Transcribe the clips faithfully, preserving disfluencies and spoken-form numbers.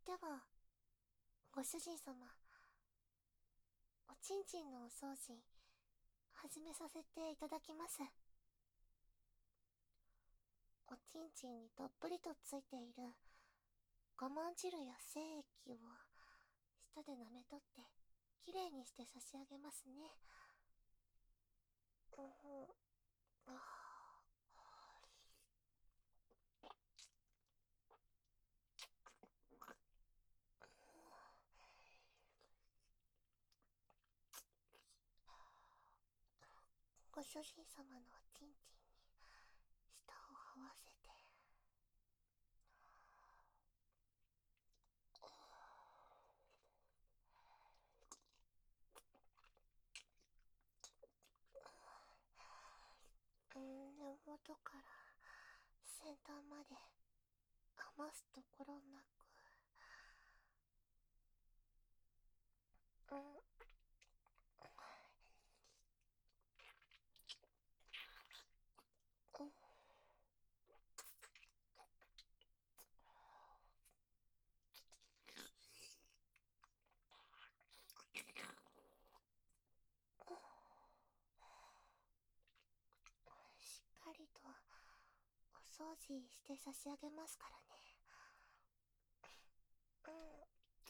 では、ご主人様、おちんちんのお掃除、始めさせていただきます。おちんちんにたっぷりとついている我慢汁や精液を舌で舐め取ってきれいにして差し上げますね。うん、あご主人様のおちんちんに舌を合わせて、うん、根元から先端まで余すところなく、うん、うん、しっかりとお掃除して差し上げますからね。うん、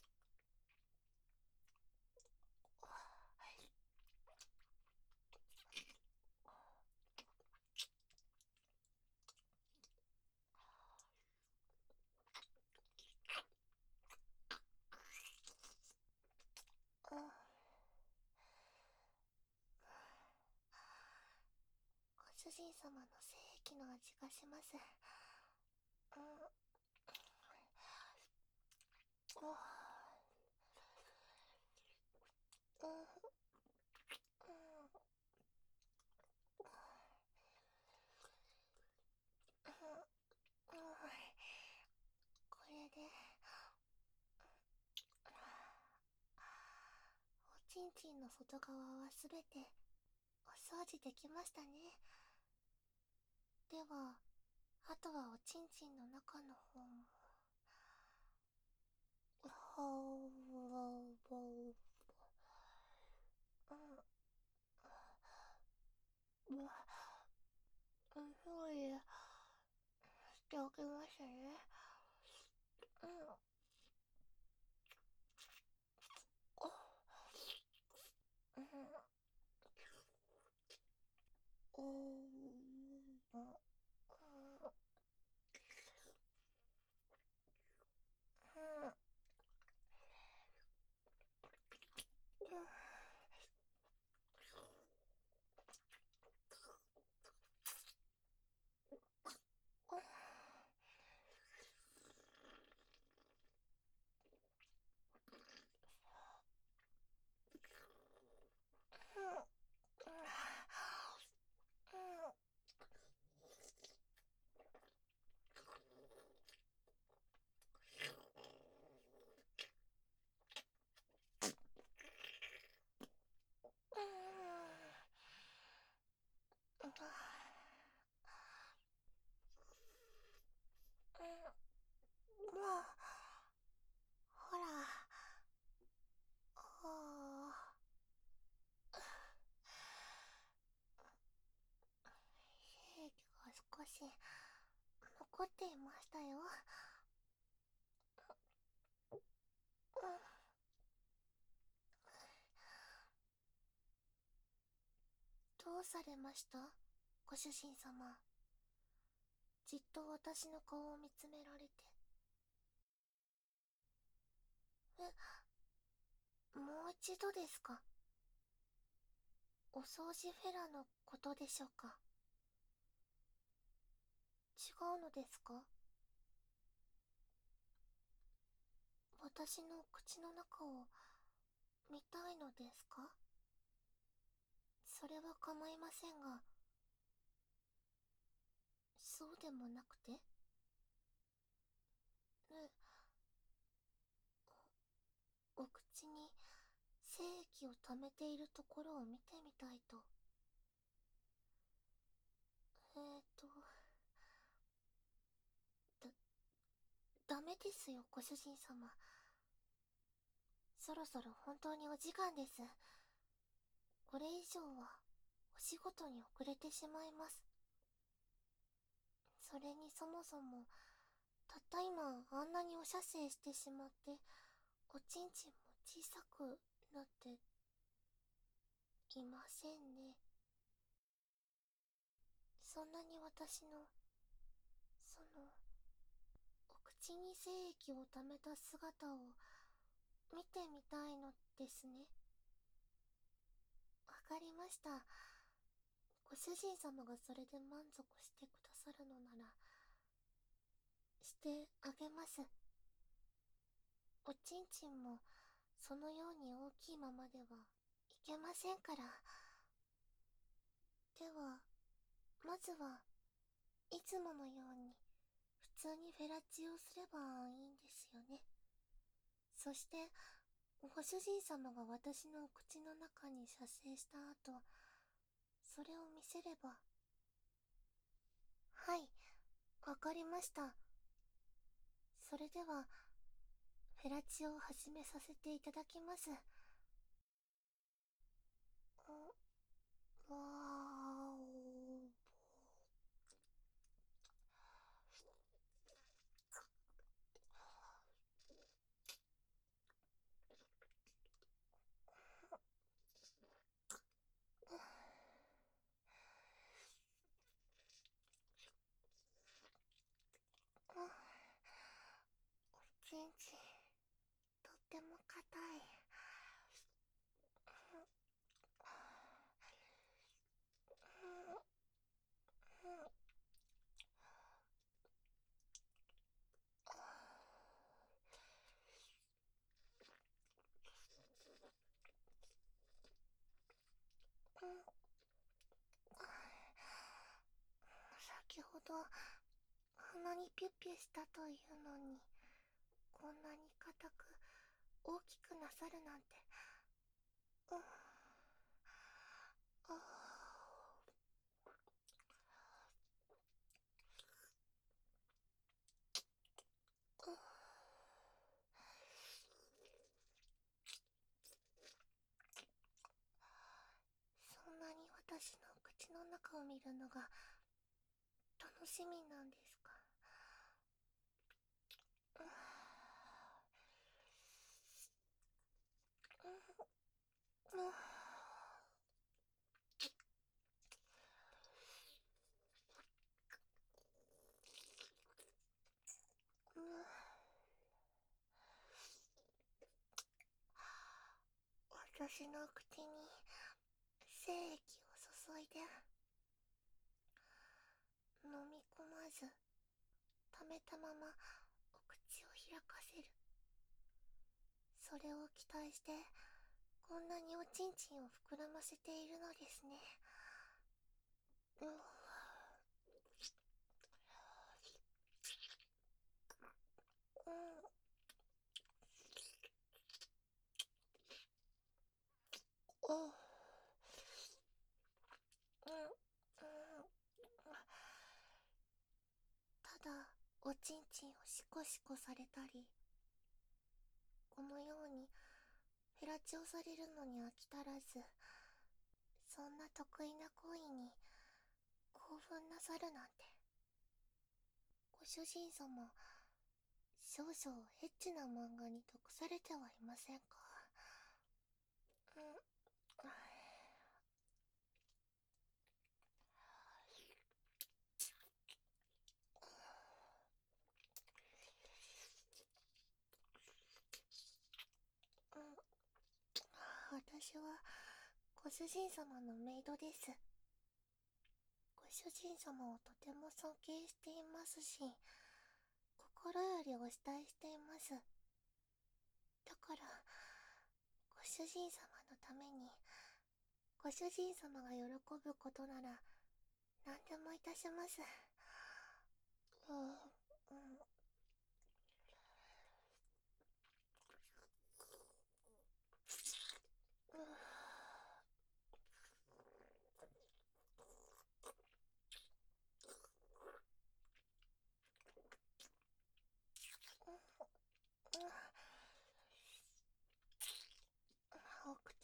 うん、ご主人様の精液の味がします。うん、お、うん、うん、うん、これで、おちんちんの外側はすべてお掃除できましたね。では、あとはおちんちんの中の方も。ほーぼー、うん、うわ、うん、そういしておきましたね。うん、お、うん、おー、うん、うん、うん、もう、ほら、ほー、精液が少し残っていましたよ。うん、どうされましたご主人様。じっと私の顔を見つめられて。え、もう一度ですか？お掃除フェラのことでしょうか？違うのですか？私の口の中を見たいのですか？それは構いませんが、そうでもなくて？え、お口に精液を溜めているところを見てみたいと。えーと、だ、ダメですよ、ご主人様。そろそろ本当にお時間です。これ以上はお仕事に遅れてしまいます。それにそもそも、たった今あんなにお射精してしまって、おちんちんも小さくなっていませんね。そんなに私の、その、お口に精液を溜めた姿を見てみたいのですね。わかりました。ご主人様がそれで満足してくださるのなら、してあげます。おちんちんも、そのように大きいままではいけませんから。では、まずはいつものように普通にフェラチオすればいいんですよね。そして、ご主人様が私の口の中に射精した後、それを見せれば。はい、わかりました。それでは、フェラチオを始めさせていただきます。わーお。おちんちん、とっても硬い。先ほど鼻にピュッピュしたというのに、こんなに硬く大きくなさるなんて。うん。ああ。そんなに私の口の中を見るのが楽しみなんですか。うん。うん。うん。私の口に精液を注いで、飲み込まず溜めたままお口を開かせる。それを期待してこんなにおちんちんを膨らませているのですね。うん。うん。うん。うん。ただおちんちんをシコシコされたり、このようにフェラチオされるのに飽き足らず、そんな得意な行為に興奮なさるなんて。ご主人様、少々エッチな漫画に毒されてはいませんか。うん。うん。私はご主人様のメイドです。ご主人様をとても尊敬していますし、心よりお慕いしています。だから、ご主人様のために、ご主人様が喜ぶことなら、何でもいたします。うん、うん。うん。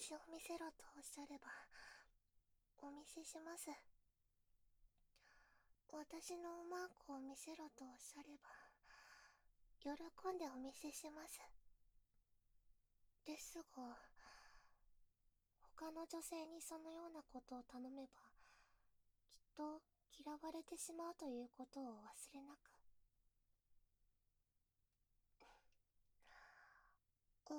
を見せろとおっしゃればお見せします。私のマークを見せろとおっしゃれば喜んでお見せします。ですが、他の女性にそのようなことを頼めばきっと嫌われてしまうということを忘れなく。うん。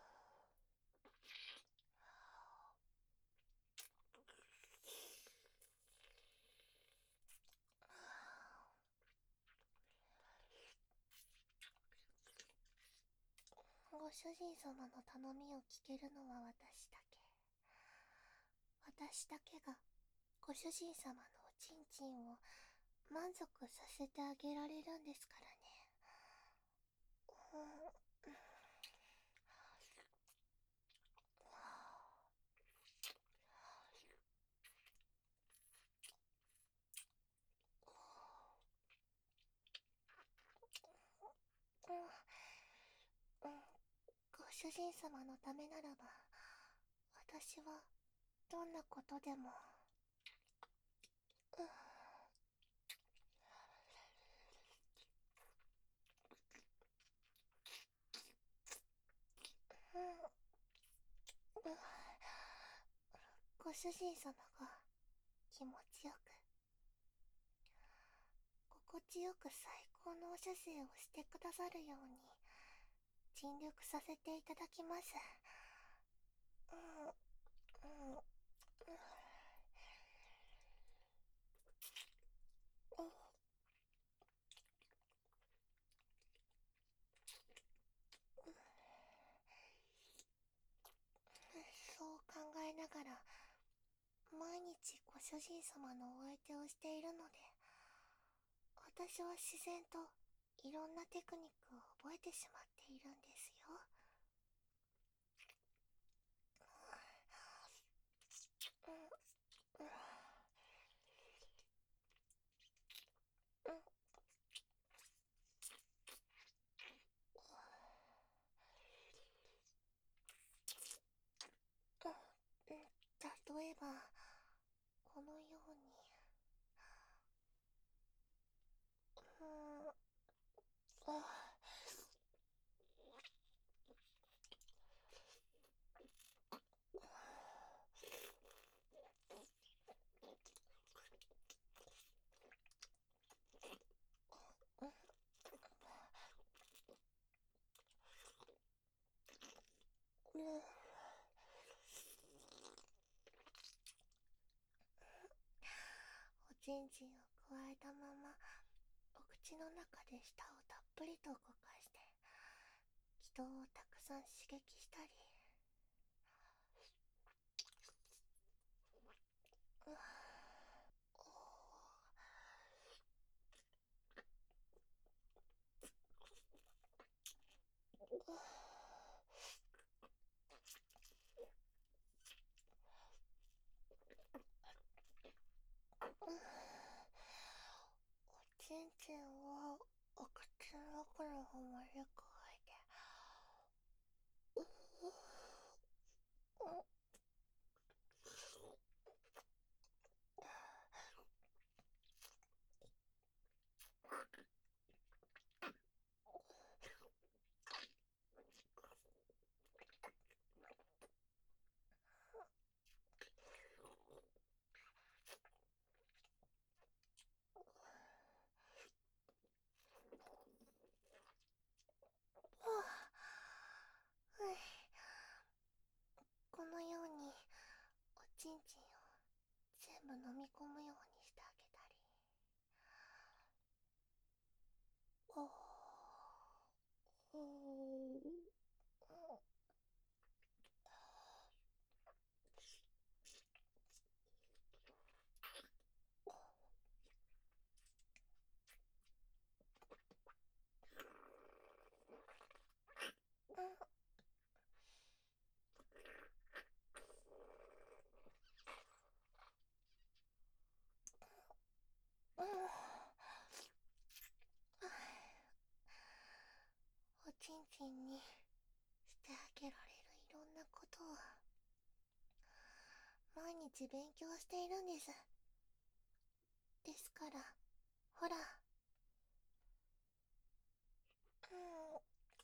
ご主人様の頼みを聞けるのは私だけ。私だけがご主人様のおちんちんを満足させてあげられるんですからね。うん。うん、うん、ご主人様のためならば私はどんなことでも。うん、うん、うん、ご主人様が気持ちよく心地よく最高のお射精をしてくださるように尽力させていただきます。うん、うん、うん、うん。そう考えながら毎日ご主人様のお相手をしているので、私は自然といろんなテクニックを覚えてしまっているんですよ。うん、うん、うん、うん、例えばこのように。うん、あ、うん、うん。おちんちんを加えたままお口の中で舌をたっぷりと動かして気道をたくさん刺激したり。うん、うん、おちんちんをお口の奥の方まで加えて。うん、うん、このようにおちんちんを全部飲み込むようにしてあげたり。おー、うーん、うん、うん。おちんちんにしてあげられるいろんなことを毎日勉強しているんです。ですから、ほら。うん。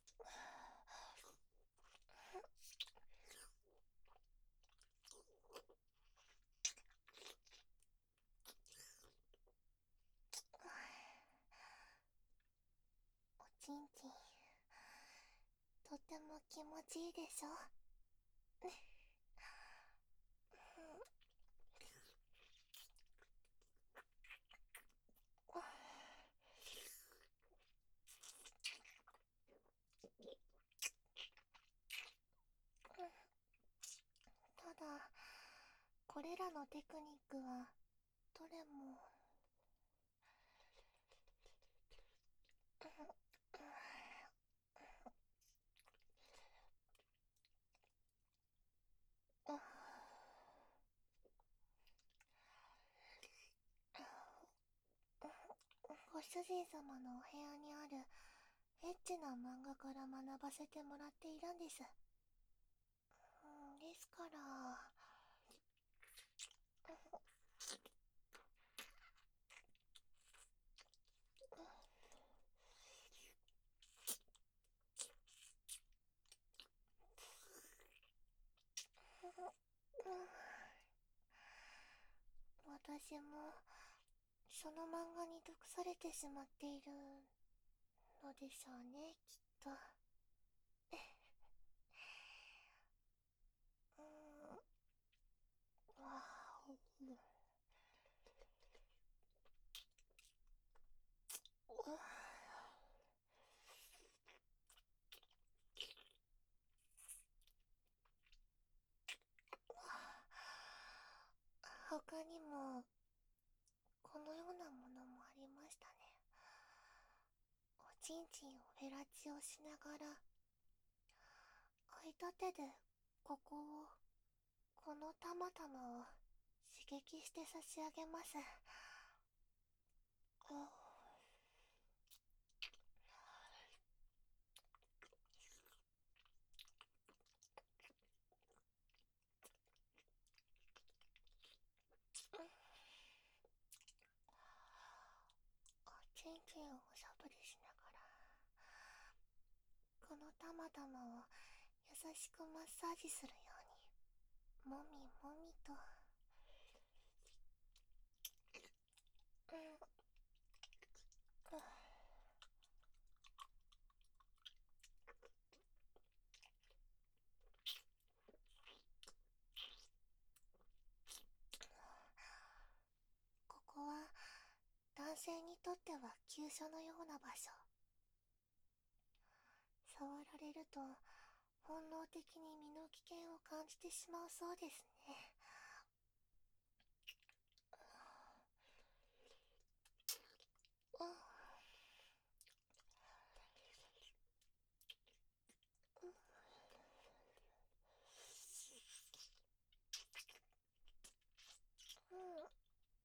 おちんちん、とても気持ちいいでしょ。ただ、これらのテクニックはどれもご主人様のお部屋にあるエッチな漫画から学ばせてもらっているんです。うん、ですから、私もその漫画に毒されてしまっているのでしょうね、きっと。うーん、わあ、他にもこのようなものもありましたね。おちんちんをフェラチオしながら、空いた手でここを、このたまたまを刺激して差し上げます。うん、おちんちんをおしゃぶりしながら、このたまたまを優しくマッサージするように、もみもみと。うん、ここは男性にとっては急所のような場所。触られると本能的に身の危険を感じてしまうそうですね。うん、うん、うん、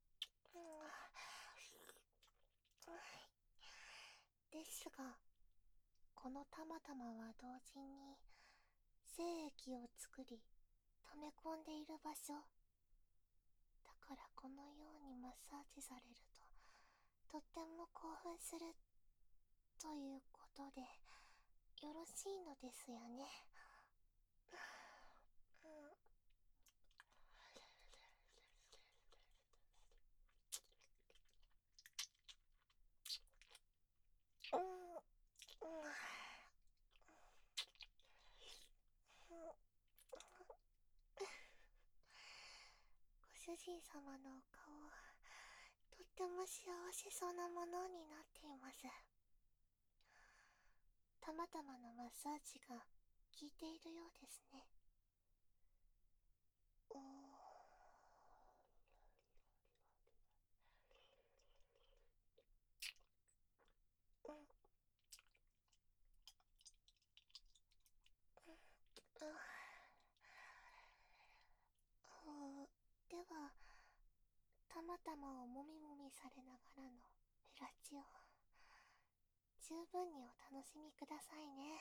ですが、このたまたまは同時に精液を作り溜め込んでいる場所だから、このようにマッサージされるととっても興奮するということでよろしいのですよね。うん、うん、うん、ご主人様のお顔、とっても幸せそうなものになっています。たまたまのマッサージが効いているようですね。うーん、うん、うん、うん。では、たまたまをもみもみされながらのフェラチオ、十分にお楽しみくださいね。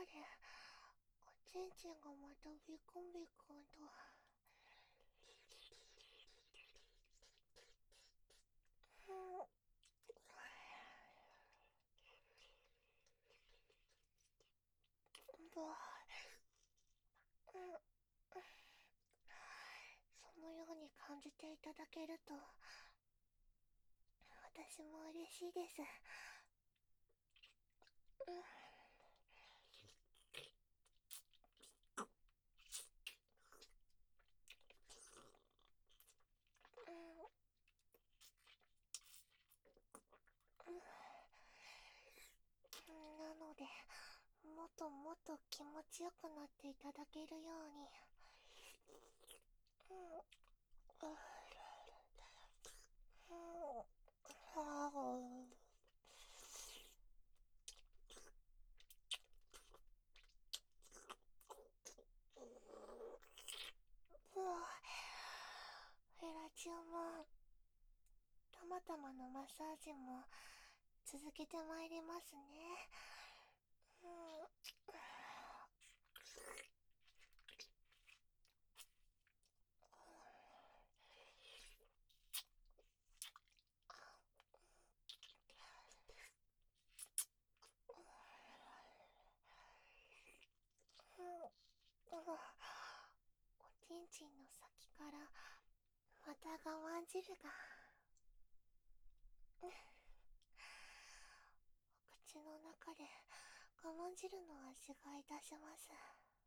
でおちんちんがまたビクンビクンと。うんわうん、そのように感じていただけると私も嬉しいです。うん、うん、なのでもっともっと気持ちよくなっていただけるように、うん、うん、あーうわヘラチオもたまたまのマッサージも続けてまいりますね。うん、うん、うん、おちんちんの先からまた我慢汁がお口の中で我慢汁の味がいたします。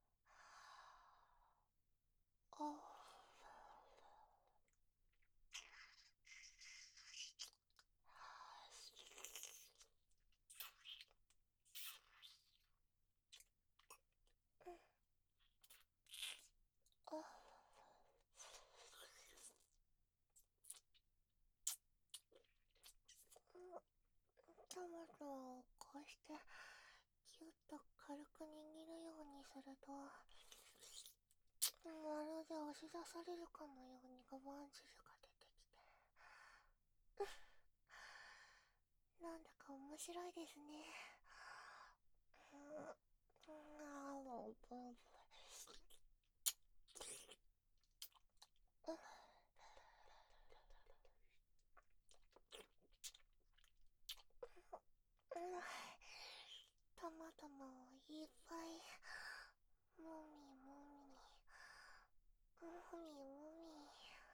おう、おう、トマトをこうしてぎゅっと軽く握るようにすると、まるで押し出されるかのように我慢汁が出てきて、なんだか面白いですね。うん、あー、うん、たまたまをいっぱいもみもみもみもみ。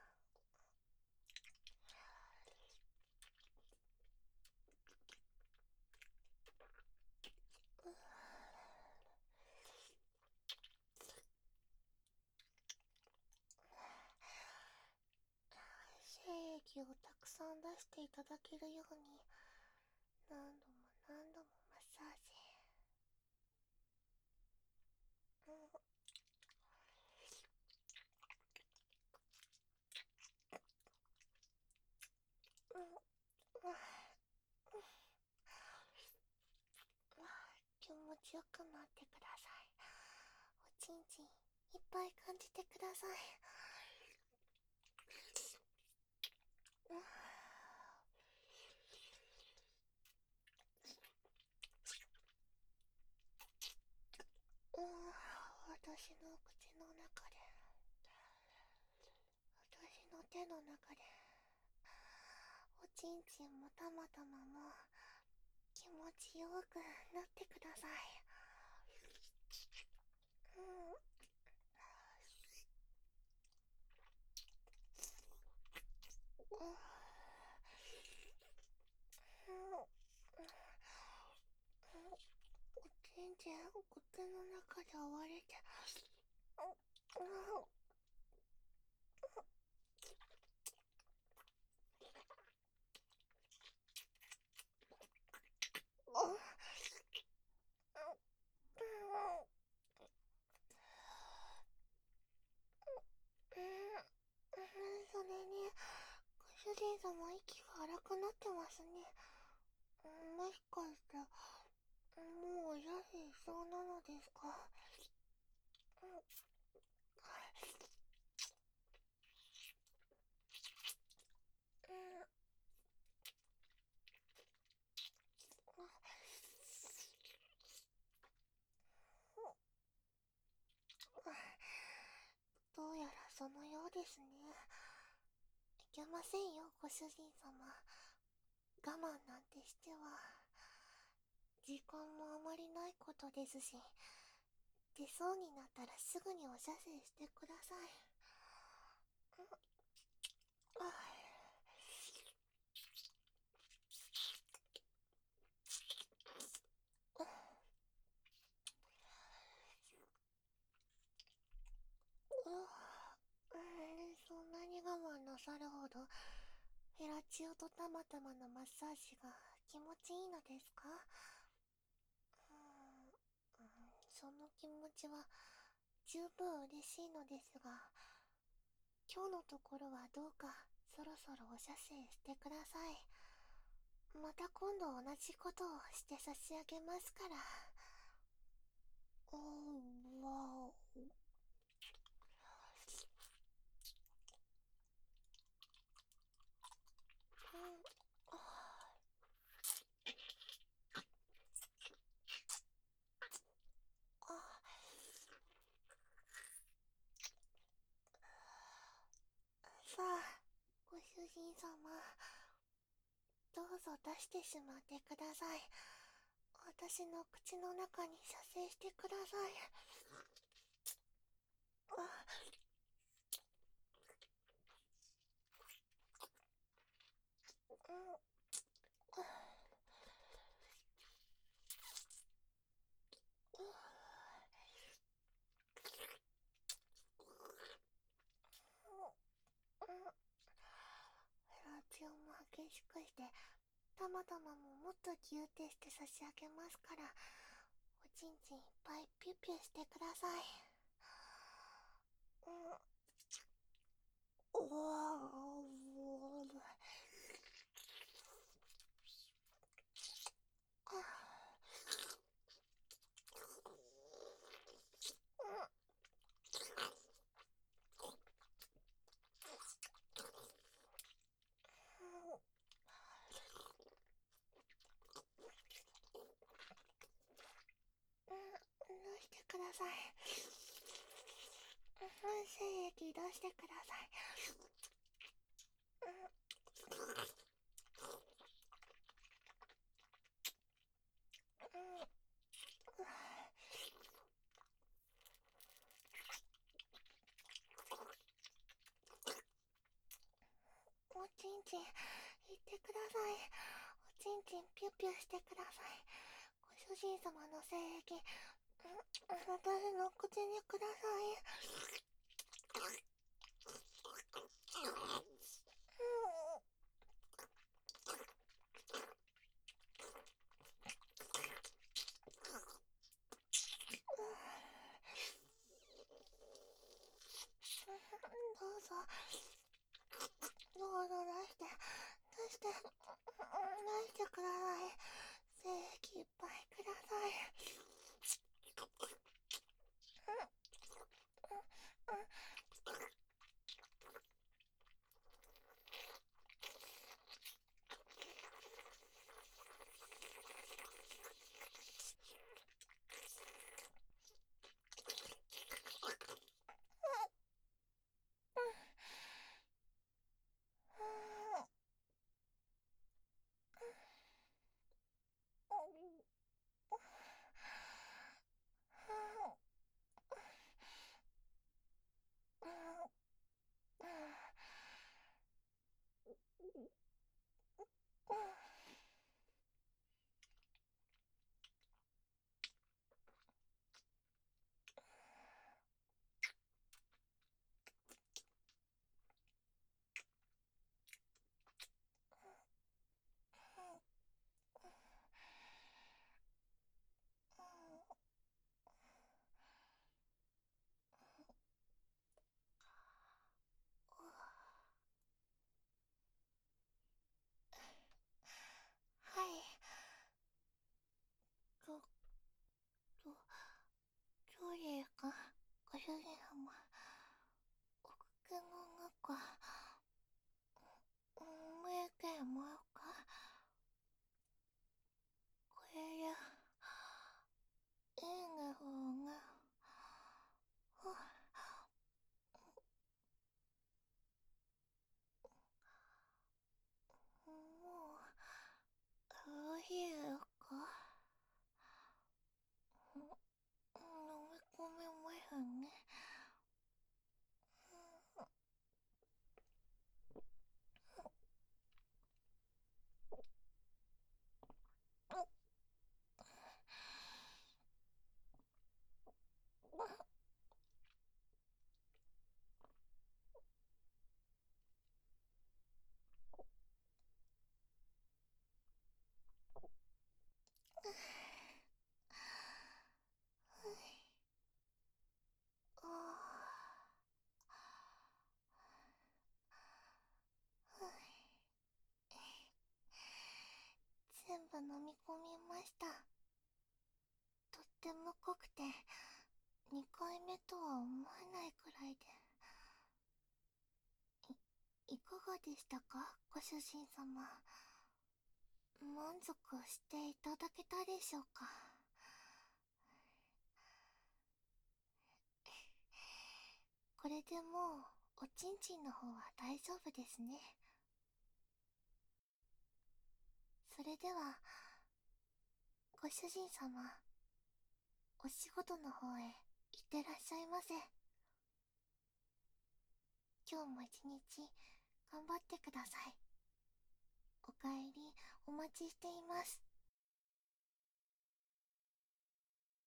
精液をたくさん出していただけるように何度も何度もマッサージ。うん、うん、うん、気持ちよくなってください。おちんちんいっぱい感じてください。うん、うん、私の口の中で、私の手の中で、おちんちんもたまたまも気持ちよくなってください。うん、うん、うん、おちんちん口の中で割れて、うん、うん、うん、うん、それにご主人様息が荒くなってますね。もしかしてもうおやしそうなのですか？うん、うん、 そのようですね。いけませんよ、ご主人様。我慢なんてしては、時間もあまりないことですし、出そうになったらすぐにお射精してください。あううん、そんなに我慢なさるほど、フェラチオとたまたまのマッサージが気持ちいいのですか？うーん、うん、その気持ちは十分嬉しいのですが、今日のところはどうかそろそろお射精してください。また今度同じことをして差し上げますから。おー、わー。うん、ああ、さあ、ご主人様、どうぞ出してしまってください。私の口の中に射精してください。あ、うん、うん、うん。ラジオも激しくして、たまたまももっとギューってして差し上げますから、おちんちんいっぱいピュピュしてください。うん、おー、出してください。精液出してください。おちんちん言ってください。おちんちんピュピュしてください。ご主人様の精液、私の口にください。どうぞ、どうぞ出して、出して、出してください。精液いっぱいください。はい。と、と、どうですか、ご主人様。おかけの中、見えてますか？これで、いいんでしょうね。 飲み込みました。とっても濃くて、にかいめとは思えないくらいで。い、いかがでしたか、ご主人様。満足していただけたでしょうか。これでもう、おちんちんの方は大丈夫ですね。それでは、ご主人様、お仕事の方へ行ってらっしゃいませ。今日も一日頑張ってください。おかえりお待ちしています。